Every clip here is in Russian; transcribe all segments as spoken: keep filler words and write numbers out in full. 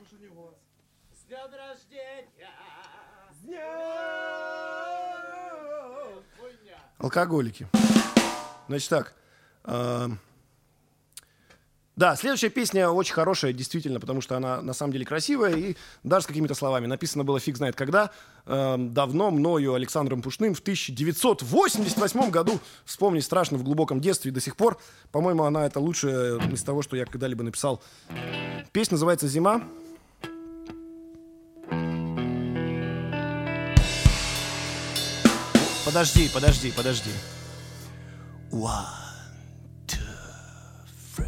С днем рождения! С днем! Алкоголики. Значит так. Э- да, следующая песня очень хорошая, действительно, потому что она на самом деле красивая и даже с какими-то словами. Написано было фиг знает когда. Э- давно мною Александром Пушным в тысяча девятьсот восемьдесят восьмом году. Вспомнить страшно в глубоком детстве и до сих пор. По-моему, она это лучшее из того, что я когда-либо написал. Песня называется «Зима». Подожди, подожди, подожди. One, two, three.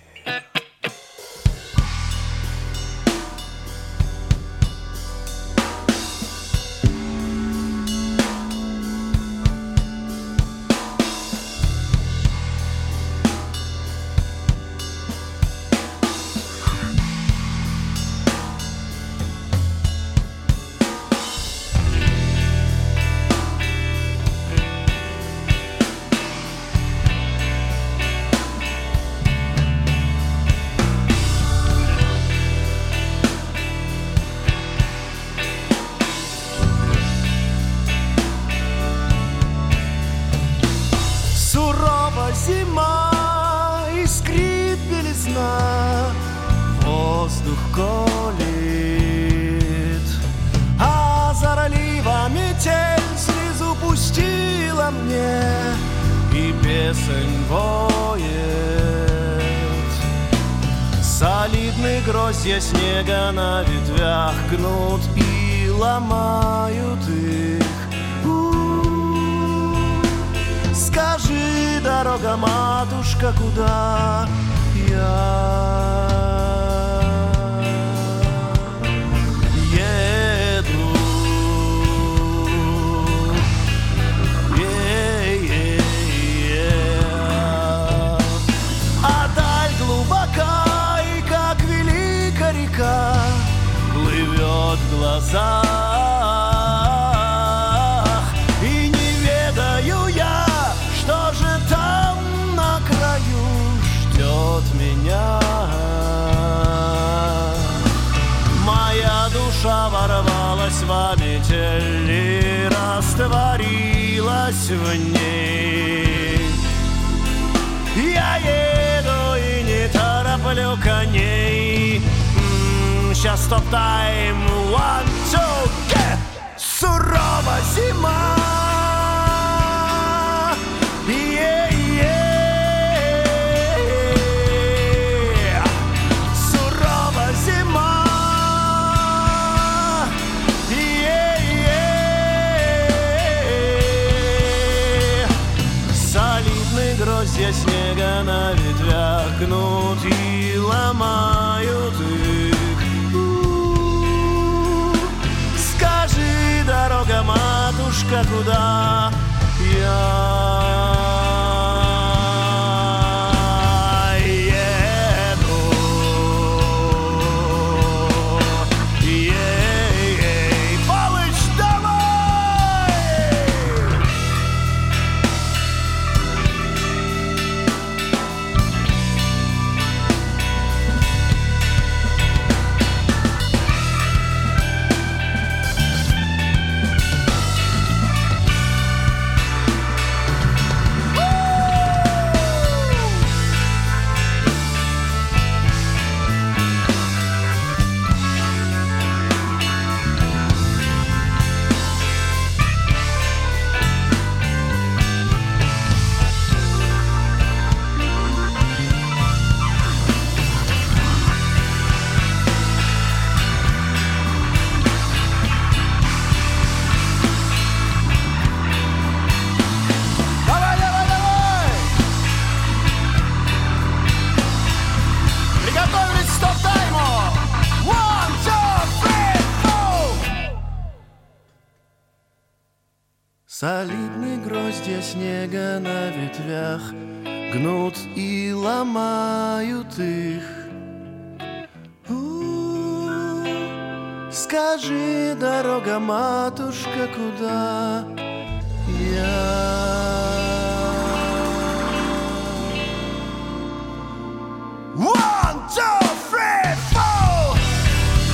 Зима, искрит белизна, воздух колет, а заролива метель слезу пустила мне, и песень воет. Солидные гроздья снега на ветвях гнут и ломают их. Скажи, дорога, матушка, куда я еду? Е-е-е. А даль глубока, и как велика река плывет в глазах, и не ведаю я, что же там на краю ждет меня. Моя душа ворвалась в метель и растворилась в ней. Я еду и не тороплю коней. М-м, сейчас стоп-тайм, one, two, get! Сурова зима. Гроздья снега на ветвях гнут и ломают их. У-у-у. Скажи, дорога, матушка, куда я еду? Ей-ей, Палыч, давай! Солидные гроздья снега на ветвях гнут и ломают их. У-у-у. Скажи, дорога, матушка, куда я? One, two, three, four.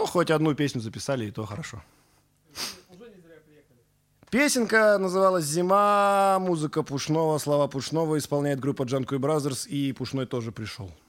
хоть одну песню записали, и то хорошо. Уже не зря приехали. Песенка называлась «Зима», музыка Пушного, слова Пушного, исполняет группа Джанко и Бразерс, и Пушной тоже пришел.